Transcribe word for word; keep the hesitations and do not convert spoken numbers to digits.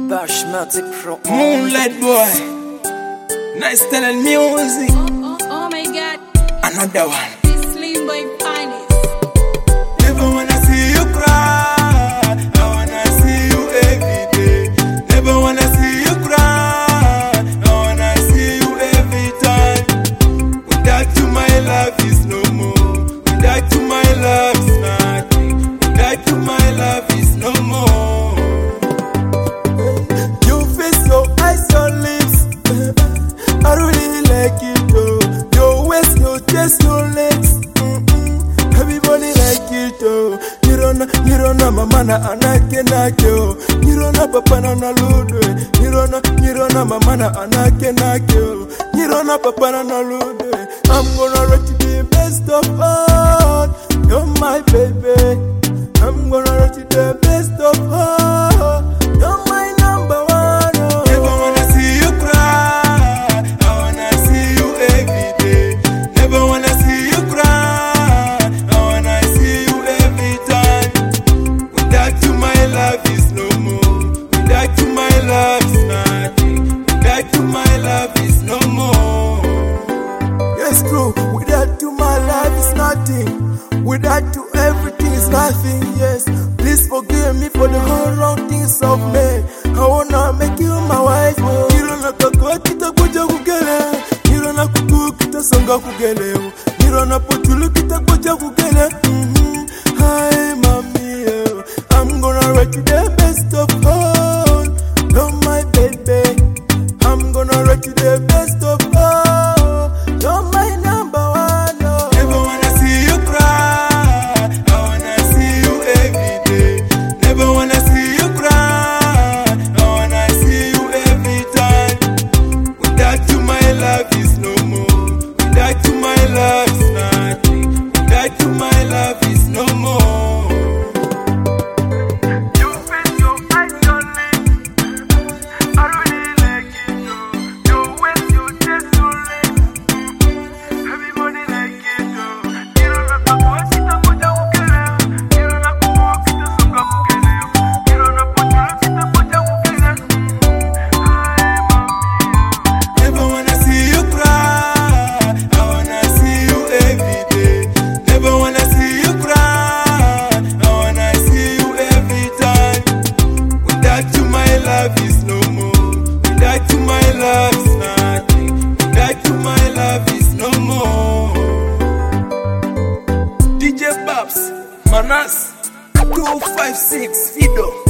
Bashmatic Pro Moonlight boy, nice telling music. Oh, oh, oh my God, Another one. this Slim Boy finest. Never wanna see you cry, I wanna see you every day. Never wanna see you cry, I wanna see you every time. Without you my life is no more. Without you my love is nothing. Without you my love is no more. Your face, your eyes, your lips, I really like it though. Your waist, your chest, your legs, mm-mm. Everybody like it though. Nirona, nirona mama na anake nakyo. Nirona papa na naludwe. Nirona, nirona mama na anake nakyo. Nirona papa na naludwe. I'm gonna write you the best of all. You're my baby. I'm gonna write you the best of all. You're my number one. Oh. Never wanna see you cry, I wanna see you every day. Never wanna see you cry, I wanna see you every time. Without you my life is no more. Without you my love is nothing. Without you my love is no more. Yes, true. Without you my life is nothing. Without you everything is nothing. Yes, please forgive me for the whole wrong things of me. I wanna make you my wife. Nirona kakwa kita kuja kugele. Nirona kuku kita songa kugele. Nirona potulu kita kuja kugele. Mm-hmm. Hi mommy, oh. I'm gonna write you the best of all. You're my baby. I'm gonna write you the best of all. You're my number one. Oh. Never wanna see you cry, I wanna see you every day. Never wanna see you cry, I wanna see you every time. Without you my love is no more. Without you my love is nothing. Without you my love is no more. Your face, your eyes, your lips, I really like it though. Your waist, your chest, your legs, everybody like it though. Nirona kakwa kita kuja kugele. Nirona kuku kita songa kugele. Nirona potulu kita kuja kugele. Hi mommy. Never wanna see you cry, I wanna see you every day. Never wanna see you cry, I wanna see you every time. Without you my love is no more. Without you my love is nothing. Without you my love is no more. D J Babs, Manas, two five six Fido.